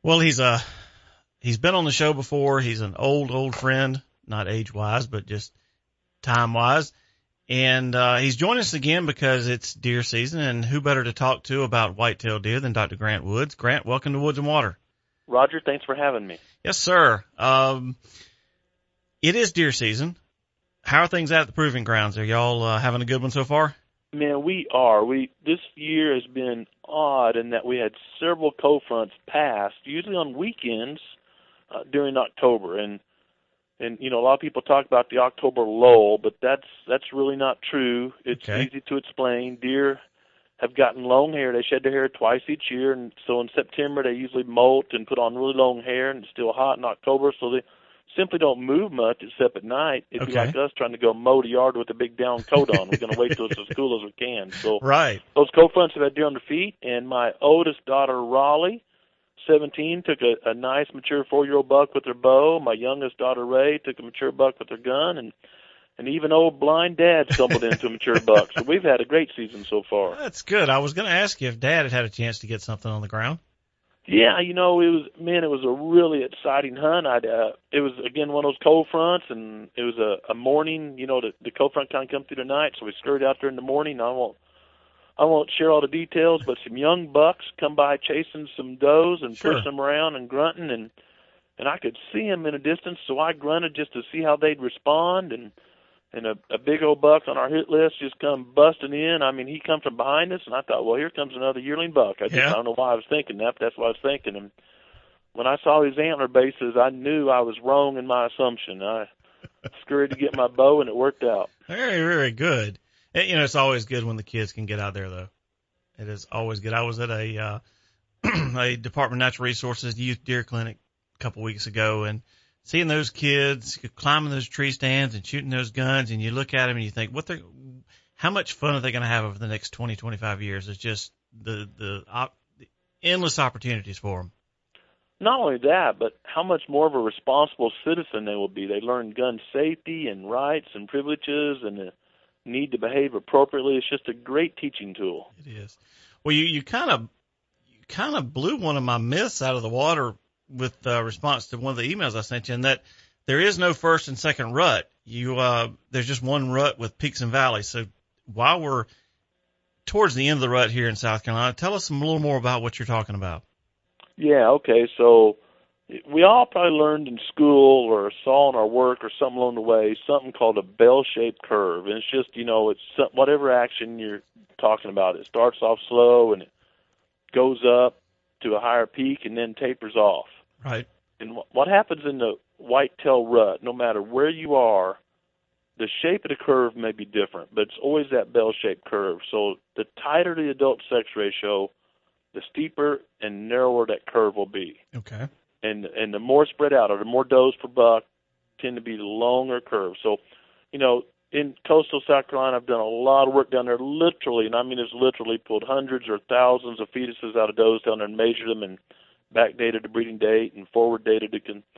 Well, he's been on the show before. He's an old friend, not age-wise, but just time-wise. And he's joined us again because it's deer season, and who better to talk to about whitetail deer than Dr. Grant Woods. Grant, welcome to Woods and Water. Roger, thanks for having me. Yes, sir. It is deer season. How are things at the proving grounds? Are y'all having a good one so far? Man, we are. This year has been odd in that we had several cold fronts pass, usually on weekends during October, and you know, a lot of people talk about the October lull, but that's really not true. It's easy to explain. Deer have gotten long hair. They shed their hair twice each year, and so in September they usually molt and put on really long hair, and it's still hot in October, so they simply don't move much except at night. It'd be like us trying to go mow the yard with a big down coat on. We're going to wait till it's as cool as we can. So those cold fronts have had deer on their feet, and my oldest daughter, Raleigh, 17, took a nice mature 4-year-old buck with her bow. My youngest daughter, Ray, took a mature buck with her gun, and even old blind Dad stumbled into a mature buck. So we've had a great season so far. That's good. I was going to ask you if Dad had a chance to get something on the ground. Yeah, you know, it was a really exciting hunt. It was, again, one of those cold fronts, and it was a morning, you know, the cold front kind of come through the night, so we scurried out there in the morning. I won't share all the details, but some young bucks come by chasing some does and pushing them around and grunting, and I could see them in a distance, so I grunted just to see how they'd respond, and a big old buck on our hit list just come busting in. I mean, he come from behind us, and I thought, well, here comes another yearling buck. I don't know why I was thinking that, but that's what I was thinking. And when I saw his antler bases, I knew I was wrong in my assumption. I scurried to get my bow, and it worked out. Very, very good. You know, it's always good when the kids can get out there, though. It is always good. I was at a a Department of Natural Resources youth deer clinic a couple weeks ago, and seeing those kids climbing those tree stands and shooting those guns, and you look at them and you think, how much fun are they going to have over the next 20, 25 years? It's just the endless opportunities for them. Not only that, but how much more of a responsible citizen they will be. They learn gun safety and rights and privileges and the need to behave appropriately. It's just a great teaching tool. It is. Well, you kind of blew one of my myths out of the water with response to one of the emails I sent you, and that there is no first and second rut. There's just one rut with peaks and valleys. So while we're towards the end of the rut here in South Carolina, tell us a little more about what you're talking about. Yeah, okay. So we all probably learned in school or saw in our work or something along the way something called a bell-shaped curve. And it's just, you know, it's whatever action you're talking about. It starts off slow and it goes up to a higher peak and then tapers off. Right. And what happens in the whitetail rut, no matter where you are, the shape of the curve may be different, but it's always that bell-shaped curve. So the tighter the adult-sex ratio, the steeper and narrower that curve will be. Okay. And the more spread out, or the more does per buck, tend to be the longer curve. So, you know, in coastal South Carolina, I've done a lot of work down there, literally, and I mean it's literally, pulled hundreds or thousands of fetuses out of does down there and measured them and backdated the breeding date and forward dated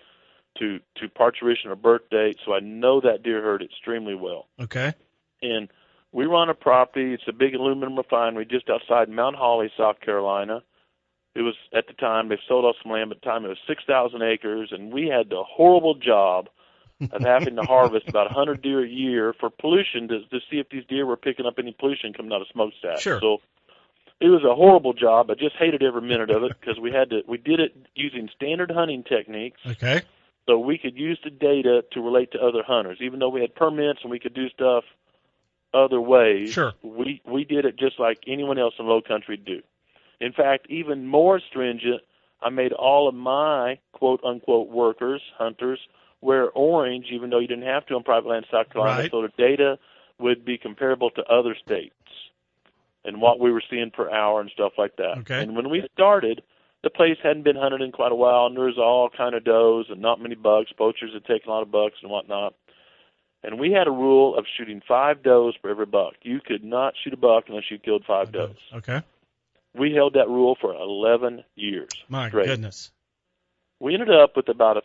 to parturition or birth date. So I know that deer herd extremely well. Okay. And we run a property. It's a big aluminum refinery just outside Mount Holly, South Carolina. It was, at the time, they've sold off some land, but at the time it was 6,000 acres, and we had the horrible job of having to harvest about 100 deer a year for pollution to see if these deer were picking up any pollution coming out of smokestacks. Sure. So it was a horrible job. I just hated every minute of it because we did it using standard hunting techniques. Okay. So we could use the data to relate to other hunters. Even though we had permits and we could do stuff other ways, sure, we did it just like anyone else in low country do. In fact, even more stringent, I made all of my quote-unquote workers, hunters, wear orange, even though you didn't have to on private land in South Carolina, right, so the data would be comparable to other states and what we were seeing per hour and stuff like that. Okay. And when we started, the place hadn't been hunted in quite a while, and there was all kind of does and not many bucks. Poachers had taken a lot of bucks and whatnot. And we had a rule of shooting 5 does for every buck. You could not shoot a buck unless you killed 5 does. Okay. We held that rule for 11 years. My straight. goodness. We ended up with about a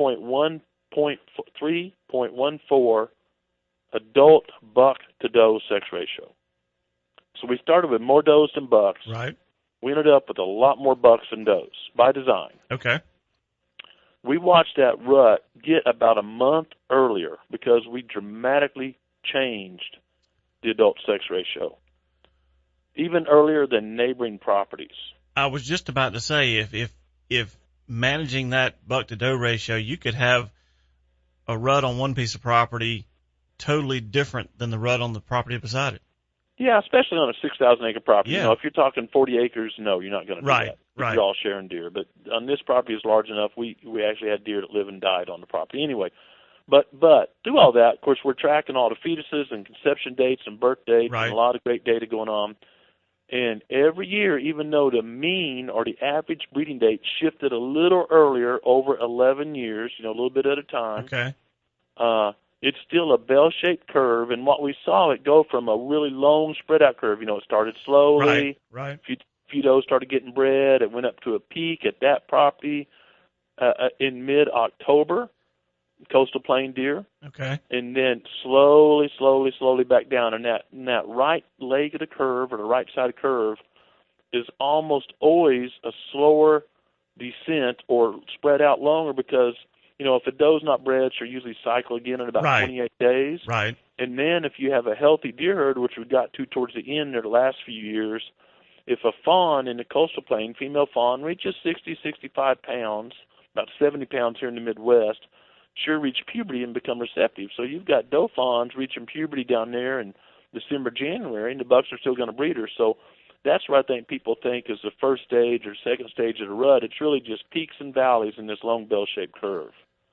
3.14 adult buck to doe sex ratio. So we started with more does than bucks. Right. we ended up with a lot more bucks than does by design. Okay. We watched that rut get about a month earlier because we dramatically changed the adult sex ratio, even earlier than neighboring properties. I was just about to say, if managing that buck to doe ratio, you could have a rut on one piece of property totally different than the rut on the property beside it. Yeah, especially on a 6,000 acre property. Yeah. You know, if you're talking 40 acres, no, you're not going to do Right, that. right. You're all sharing deer. But on this property is large enough, we actually had deer that live and died on the property. Anyway, but through all that, of course, we're tracking all the fetuses and conception dates and birth dates Right. and a lot of great data going on. And every year, even though the mean or the average breeding date shifted a little earlier over 11 years, you know, a little bit at a time, Okay. it's still a bell-shaped curve. And what we saw, it go from a really long spread-out curve. You know, it started slowly. Right. Few does started getting bred. It went up to a peak at that property in mid-October, coastal plain deer. Okay. And then slowly back down. And that right leg of the curve or the right side of the curve is almost always a slower descent or spread out longer because, you know, if a doe's not bred, she'll usually cycle again in about Right. 28 days. Right. And then if you have a healthy deer herd, which we got to towards the end of the last few years, if a fawn in the coastal plain, female fawn, reaches 60, 65 pounds, about 70 pounds here in the Midwest, sure reach puberty and become receptive. So you've got doe fawns reaching puberty down there in December, January, and the bucks are still going to breed her. So that's what I think people think is the first stage or second stage of the rut. It's really just peaks and valleys in this long bell-shaped curve.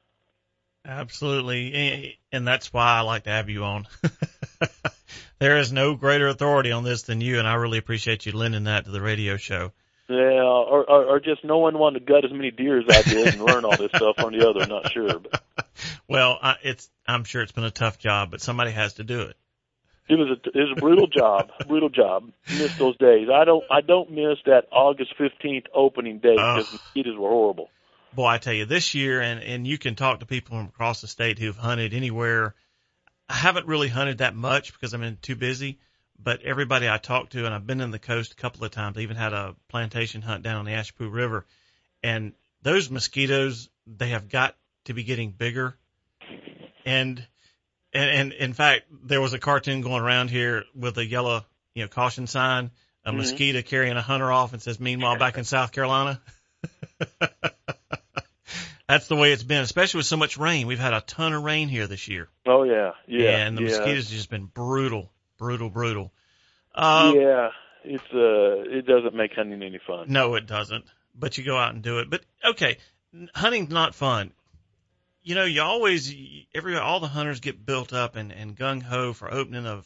Absolutely. And that's why I like to have you on. There is no greater authority on this than you, and I really appreciate you lending that to the radio show. Yeah, or just no one wanted to gut as many deer as I did and learn all this stuff on the other. I'm not sure. But. Well, I'm sure it's been a tough job, but somebody has to do it. It was a brutal job, Missed those days. I don't miss that August 15th opening date because mosquitoes were horrible. Boy, I tell you, this year, and you can talk to people from across the state who've hunted anywhere. I haven't really hunted that much because I've been too busy, but everybody I talked to, and I've been in the coast a couple of times, I even had a plantation hunt down on the Ashepoo River, and those mosquitoes, they have got to be getting bigger. And in fact, there was a cartoon going around here with a yellow, caution sign, a mosquito carrying a hunter off and says, "Meanwhile, back in South Carolina." That's the way it's been, especially with so much rain. We've had a ton of rain here this year. Oh, yeah. And the mosquitoes have just been brutal. Yeah, it doesn't make hunting any fun. No, it doesn't. But you go out and do it. But, okay, hunting's not fun. You always, all the hunters get built up and gung-ho for opening of,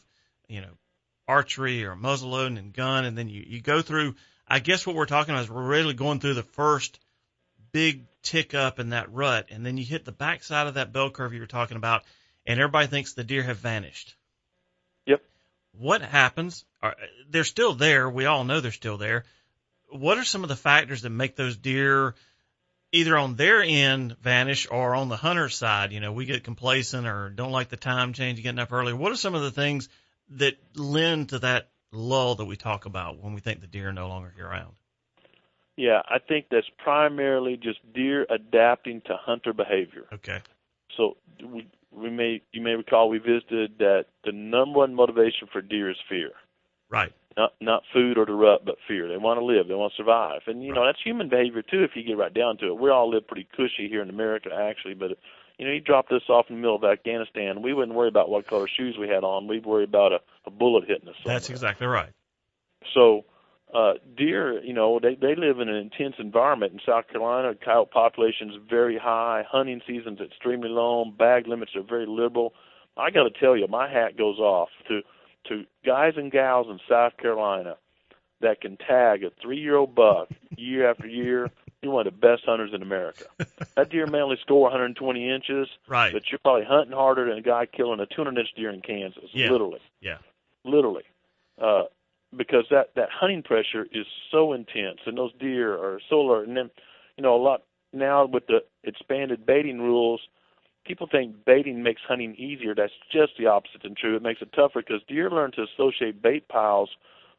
archery or muzzleloading and gun, and then you go through, I guess what we're talking about is we're really going through the first big tick up in that rut, and then you hit the backside of that bell curve you were talking about, and everybody thinks the deer have vanished. Yep. What happens? They're still there. We all know they're still there. What are some of the factors that make those deer either on their end vanish or on the hunter's side? We get complacent or don't like the time change, getting up early. What are some of the things that lend to that lull that we talk about when we think the deer are no longer around? Yeah, I think that's primarily just deer adapting to hunter behavior. Okay. So you may recall we visited that the number one motivation for deer is fear. Right. Not food or the rut, but fear. They want to live. They want to survive. And, that's human behavior, too, if you get right down to it. We all live pretty cushy here in America, actually. But, you dropped us off in the middle of Afghanistan. We wouldn't worry about what color shoes we had on. We'd worry about a bullet hitting us somewhere. That's exactly right. So deer, they live in an intense environment. In South Carolina, coyote population is very high. Hunting season's extremely long. Bag limits are very liberal. I got to tell you, my hat goes off to guys and gals in South Carolina that can tag a 3-year-old buck year after year. You're one of the best hunters in America. That deer may only score 120 inches, right? But you're probably hunting harder than a guy killing a 200-inch deer in Kansas, literally. Yeah. Literally. Because that hunting pressure is so intense, and those deer are so alert. And then, a lot now with the expanded baiting rules, people think baiting makes hunting easier. That's just the opposite than true. It makes it tougher because deer learn to associate bait piles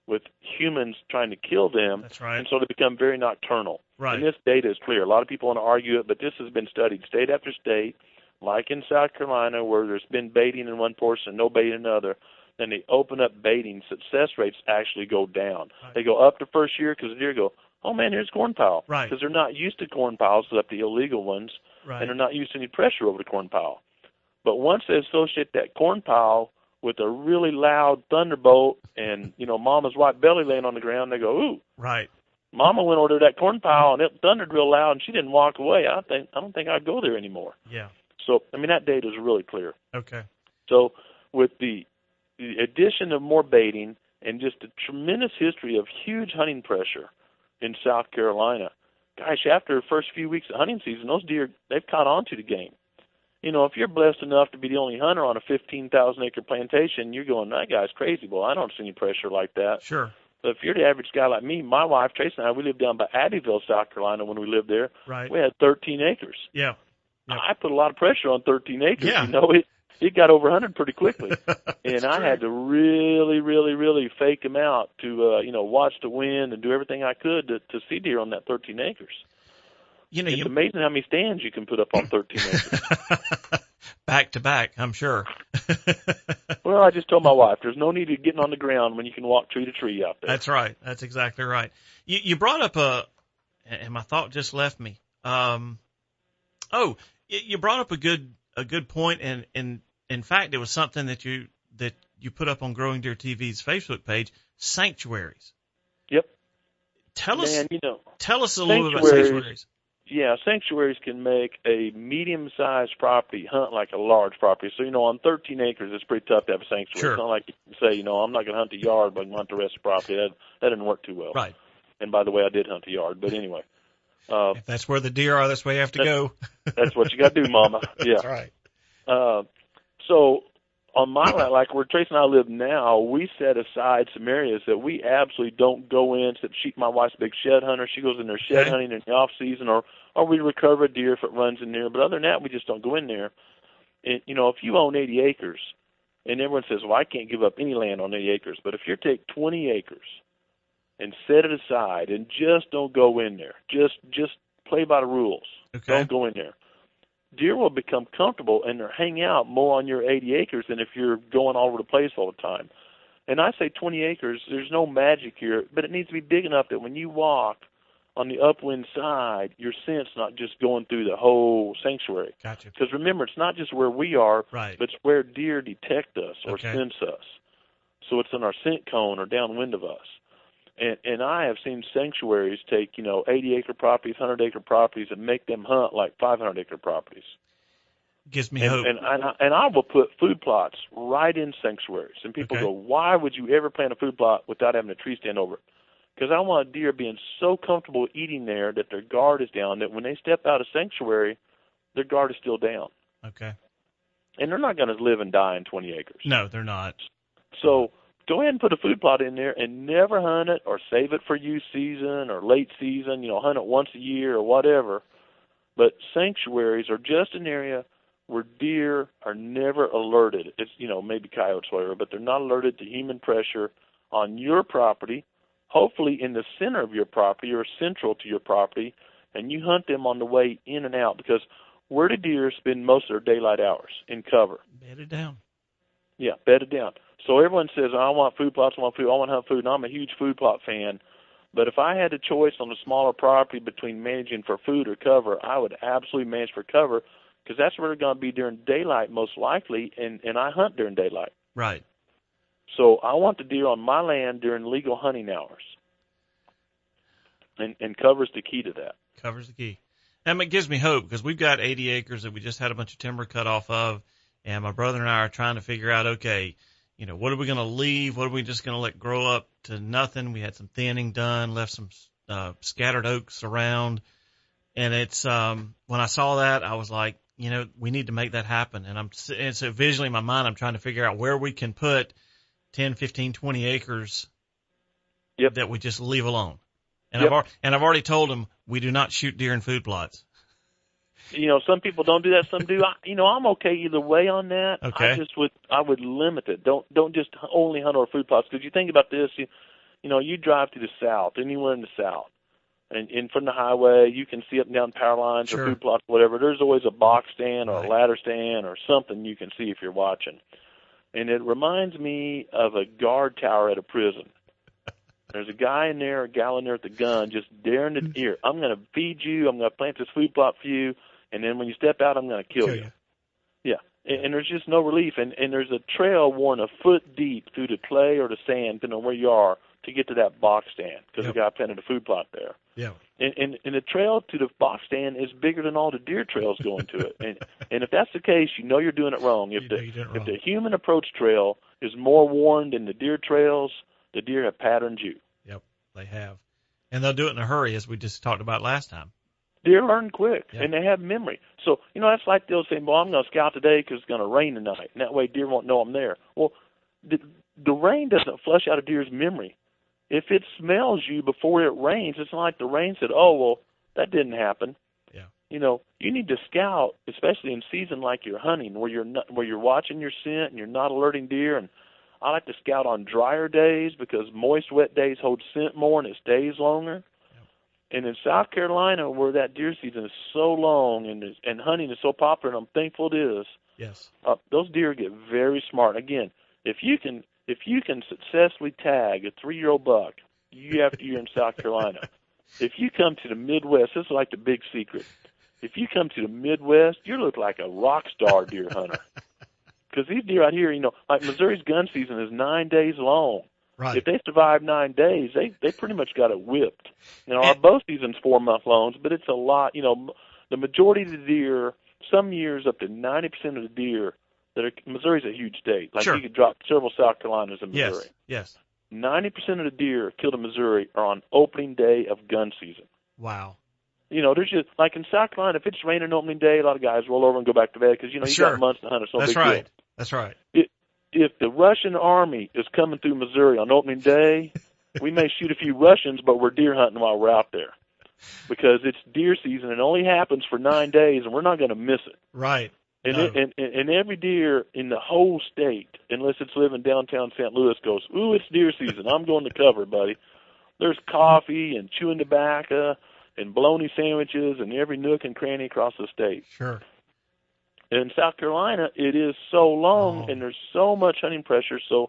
with humans trying to kill them. That's right. And so they become very nocturnal. Right. And this data is clear. A lot of people want to argue it, but this has been studied state after state, like in South Carolina where there's been baiting in one portion and no baiting in another. Then they open up baiting, success rates actually go down. Right. They go up the first year because the deer go, oh, man, here's a corn pile. Right. Because they're not used to corn piles except the illegal ones, Right. and they're not used to any pressure over the corn pile. But once they associate that corn pile with a really loud thunderbolt and, mama's white belly laying on the ground, they go, ooh. Right. Mama went over to that corn pile and it thundered real loud and she didn't walk away. I don't think I'd go there anymore. Yeah. So, that data is really clear. Okay. So with the addition of more baiting and just a tremendous history of huge hunting pressure in South Carolina, gosh, after the first few weeks of hunting season, those deer, they've caught on to the game. If you're blessed enough to be the only hunter on a 15,000-acre plantation, you're going, that guy's crazy. Well, I don't see any pressure like that. Sure. But if you're the average guy like me, my wife, Tracy, and I, we lived down by Abbeville, South Carolina when we lived there. Right. We had 13 acres. Yeah. Yep. I put a lot of pressure on 13 acres. Yeah. It got over 100 pretty quickly. And I had to really, really, really fake them out to, watch the wind and do everything I could to see deer on that 13 acres. It's amazing how many stands you can put up on 13 acres. Back to back, I'm sure. Well, I just told my wife, there's no need of getting on the ground when you can walk tree to tree out there. That's right. That's exactly right. You brought up and my thought just left me. You brought up a good point, and in fact, it was something that you put up on Growing Deer TV's Facebook page, sanctuaries. Yep. Tell us a little bit about sanctuaries. Yeah, sanctuaries can make a medium-sized property hunt like a large property. So, on 13 acres, it's pretty tough to have a sanctuary. Sure. It's not like you can say, I'm not going to hunt the yard, but I can hunt the rest of the property. That didn't work too well. Right. And by the way, I did hunt the yard, but anyway. If that's where the deer are, that's where you have to go. That's what you got to do, Mama. Yeah. That's right. So on my land, like where Trace and I live now, we set aside some areas that we absolutely don't go in. Except my wife's a big shed hunter. She goes in there shed hunting in the off season, or we recover a deer if it runs in there. But other than that, we just don't go in there. And if you own 80 acres, and everyone says, well, I can't give up any land on 80 acres. But if you take 20 acres and set it aside and just don't go in there, just play by the rules. Okay. Don't go in there. Deer will become comfortable and they'll hang out more on your 80 acres than if you're going all over the place all the time. And I say 20 acres, there's no magic here, but it needs to be big enough that when you walk on the upwind side, your scent's not just going through the whole sanctuary. Gotcha. Because remember, it's not just where we are, right, but it's where deer detect us or okay. sense us. So it's in our scent cone or downwind of us. And I have seen sanctuaries take, 80-acre properties, 100-acre properties, and make them hunt like 500-acre properties. Gives me hope. And I will put food plots right in sanctuaries. And people go, why would you ever plant a food plot without having a tree stand over it? Because I want deer being so comfortable eating there that their guard is down, that when they step out of sanctuary, their guard is still down. Okay. And they're not going to live and die in 20 acres. No, they're not. So go ahead and put a food plot in there and never hunt it or save it for youth season or late season, hunt it once a year or whatever. But sanctuaries are just an area where deer are never alerted. It's, maybe coyotes, whatever, but they're not alerted to human pressure on your property, hopefully in the center of your property or central to your property, and you hunt them on the way in and out, because where do deer spend most of their daylight hours? In cover. Bedded down. Yeah, bedded down. So everyone says, I want food plots, I want to hunt food, and I'm a huge food plot fan. But if I had a choice on a smaller property between managing for food or cover, I would absolutely manage for cover, because that's where they're going to be during daylight most likely, and I hunt during daylight. Right. So I want the deer on my land during legal hunting hours. And cover's the key to that. Cover's the key. And it gives me hope, because we've got 80 acres that we just had a bunch of timber cut off of, and my brother and I are trying to figure out, okay, what are we going to leave? What are we just going to let grow up to nothing? We had some thinning done, left some scattered oaks around. And it's when I saw that, I was like, we need to make that happen. And so visually in my mind, I'm trying to figure out where we can put 10, 15, 20 acres that we just leave alone. And I've already told them we do not shoot deer in food plots. Some people don't do that, some do. I'm okay either way on that. Okay. I would limit it. Don't just only hunt over food plots, because you think about this, you drive to the South, anywhere in the South, and from the highway, you can see up and down power lines Sure. or food plots, whatever. There's always a box stand or Right. a ladder stand or something you can see if you're watching. And it reminds me of a guard tower at a prison. There's a guy in there, a gal in there with the gun, just daring to here. I'm going to feed you. I'm going to plant this food plot for you. And then when you step out, I'm going to kill you. Yeah. And there's just no relief. And there's a trail worn a foot deep through the clay or the sand, depending on where you are, to get to that box stand because the guy planted a food plot there. Yeah. And the trail to the box stand is bigger than all the deer trails going to it. And if that's the case, you're doing it wrong. If the human approach trail is more worn than the deer trails, the deer have patterned you. Yep, they have. And they'll do it in a hurry, as we just talked about last time. Deer learn quick, Yep. and they have memory. So, that's like they'll say, well, I'm going to scout today because it's going to rain tonight, and that way deer won't know I'm there. Well, the rain doesn't flush out a deer's memory. If it smells you before it rains, it's not like the rain said, oh, well, that didn't happen. Yeah. You need to scout, especially in season like you're hunting, where you're watching your scent and you're not alerting deer. And I like to scout on drier days because moist, wet days hold scent more and it stays longer. Yeah. And in South Carolina, where that deer season is so long and hunting is so popular, and I'm thankful it is. Yes. Those deer get very smart. Again, if you can successfully tag a 3-year-old buck year after year in South Carolina, if you come to the Midwest, this is like the big secret. If you come to the Midwest, you look like a rock star deer hunter. Because these deer out here, like Missouri's gun season is 9 days long. Right. If they survive 9 days, they pretty much got it whipped. Our bow season's 4-month longs, but it's a lot. The majority of the deer, some years up to 90% of the deer Missouri's a huge state. Like sure. You could drop several South Carolinas in Missouri. Yes. 90% of the deer killed in Missouri are on opening day of gun season. Wow. There's just, like in South Carolina, if it's raining opening day, a lot of guys roll over and go back to bed because, you sure. got months to hunt. It's no That's big right. deal. That's right. If the Russian army is coming through Missouri on opening day, we may shoot a few Russians, but we're deer hunting while we're out there because it's deer season. It only happens for 9 days, and we're not going to miss it. Right. And, no. and every deer in the whole state, unless it's living downtown St. Louis, goes, ooh, it's deer season. I'm going to cover, buddy. There's coffee and chewing tobacco and bologna sandwiches and every nook and cranny across the state. Sure. In South Carolina, it is so long and there's so much hunting pressure. So,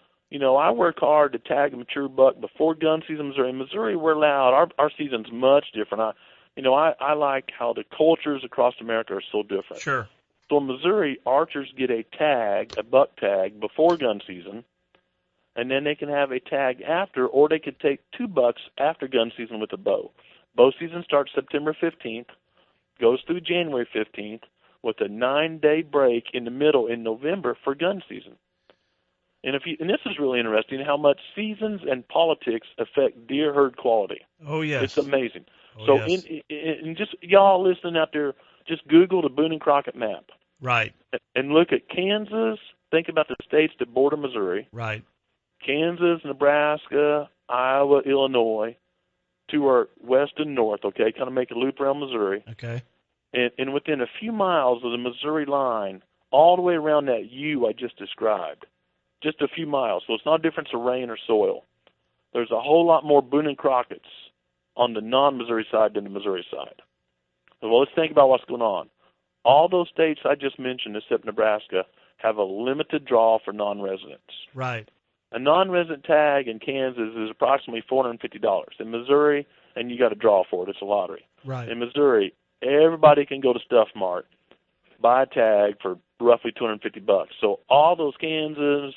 I work hard to tag a mature buck before gun season in Missouri. In Missouri, we're loud. Our season's much different. I like how the cultures across America are so different. Sure. So in Missouri, archers get a buck tag before gun season, and then they can have a tag after, or they could take 2 bucks after gun season with a bow. Bow season starts September 15th, goes through January 15th, with a 9-day break in the middle in November for gun season. And this is really interesting, how much seasons and politics affect deer herd quality. Oh, yes. It's amazing. Oh, so yes. in just y'all listening out there, just Google the Boone and Crockett map. Right. And look at Kansas. Think about the states that border Missouri. Right. Kansas, Nebraska, Iowa, Illinois, to our west and north, okay? Kind of make a loop around Missouri. Okay. And within a few miles of the Missouri line, all the way around that U I just described, just a few miles. So it's not a difference of rain or soil. There's a whole lot more Boone and Crockett's on the non-Missouri side than the Missouri side. Well, let's think about what's going on. All those states I just mentioned, except Nebraska, have a limited draw for non-residents. Right. A non-resident tag in Kansas is approximately $450. In Missouri, and you got to draw for it. It's a lottery. Right. In Missouri, everybody can go to Stuff Mart, buy a tag for roughly $250. So all those Kansas,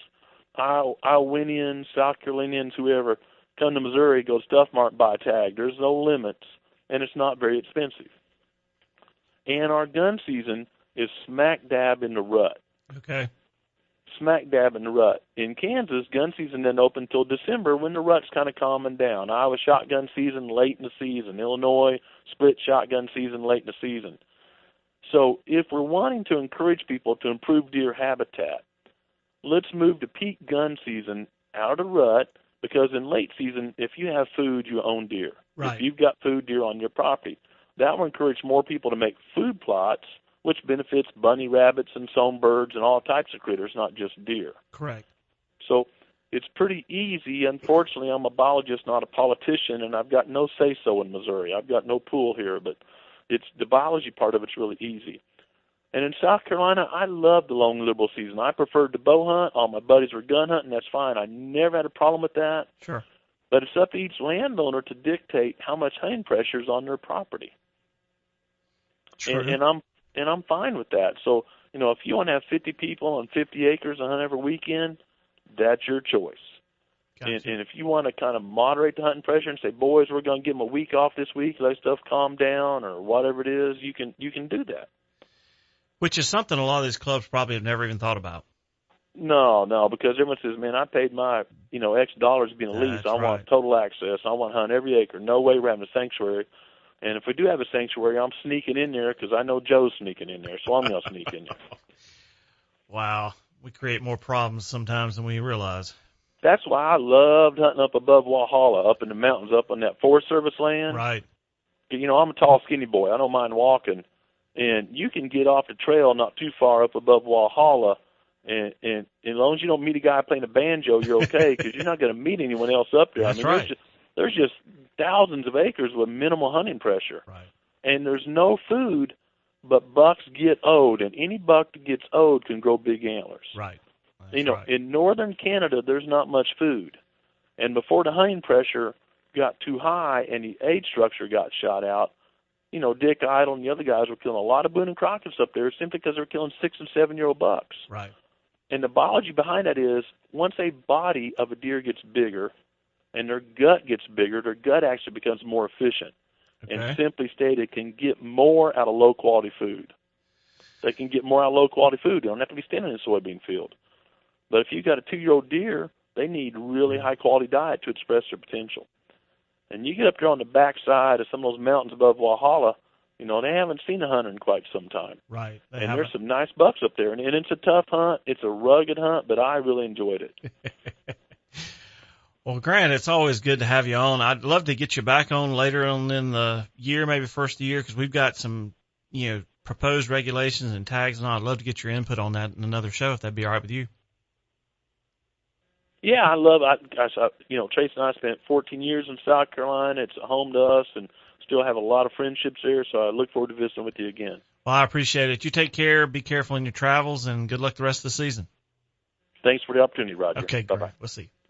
Iowanians, South Carolinians, whoever, come to Missouri, go to Stuff Mart, buy a tag. There's no limits, and it's not very expensive. And our gun season is smack dab in the rut. Okay. Smack dab in the rut. In Kansas, gun season didn't open until December when the rut's kind of calming down. Iowa shotgun season late in the season. Illinois split shotgun season late in the season. So if we're wanting to encourage people to improve deer habitat, let's move to peak gun season out of the rut, because in late season, if you have food, you own deer. Right. If you've got food, deer on your property. That will encourage more people to make food plots, which benefits bunny rabbits and songbirds and all types of critters, not just deer. Correct. So it's pretty easy. Unfortunately, I'm a biologist, not a politician, and I've got no say-so in Missouri. I've got no pool here, but it's the biology part of it's really easy. And in South Carolina, I love the long liberal season. I preferred to bow hunt. All my buddies were gun hunting. That's fine. I never had a problem with that. Sure. But it's up to each landowner to dictate how much hunting pressure is on their property. True. And I'm fine with that. So, if you want to have 50 people on 50 acres and hunt every weekend, that's your choice. Gotcha. And if you want to kind of moderate the hunting pressure and say, boys, we're going to give them a week off this week, let stuff calm down or whatever it is, you can do that. Which is something a lot of these clubs probably have never even thought about. No, because everyone says, man, I paid my, X dollars to be in a lease. I want total access. I want to hunt every acre. No way we're having a sanctuary. And if we do have a sanctuary, I'm sneaking in there because I know Joe's sneaking in there, so I'm going to sneak in there. Wow. We create more problems sometimes than we realize. That's why I loved hunting up above Walhalla, up in the mountains, up on that Forest Service land. Right. I'm a tall, skinny boy. I don't mind walking. And you can get off the trail not too far up above Walhalla, and as long as you don't meet a guy playing a banjo, you're okay because you're not going to meet anyone else up there. That's right. There's just thousands of acres with minimal hunting pressure. Right. And there's no food, but bucks get owed, and any buck that gets owed can grow big antlers. Right. Right. In northern Canada, there's not much food. And before the hunting pressure got too high and the age structure got shot out, Dick Idle and the other guys were killing a lot of Boone and Crockett's up there simply because they're killing 6- and 7-year-old bucks. Right. And the biology behind that is once a body of a deer gets bigger and their gut gets bigger, their gut actually becomes more efficient. Okay. And simply stated, can get more out of low-quality food. They can get more out of low-quality food. They don't have to be standing in a soybean field. But if you've got a 2-year-old deer, they need really high-quality diet to express their potential. And you get up there on the backside of some of those mountains above Walhalla, they haven't seen a hunter in quite some time. Right. And there's some nice bucks up there. And it's a tough hunt. It's a rugged hunt, but I really enjoyed it. Well, Grant, it's always good to have you on. I'd love to get you back on later on in the year, maybe first of the year, because we've got some, proposed regulations and tags, and I'd love to get your input on that in another show, if that'd be all right with you. Yeah, I love it. Trace and I spent 14 years in South Carolina. It's a home to us and still have a lot of friendships there, so I look forward to visiting with you again. Well, I appreciate it. You take care, be careful in your travels, and good luck the rest of the season. Thanks for the opportunity, Roger. Okay, Bye-bye. great. We'll see you.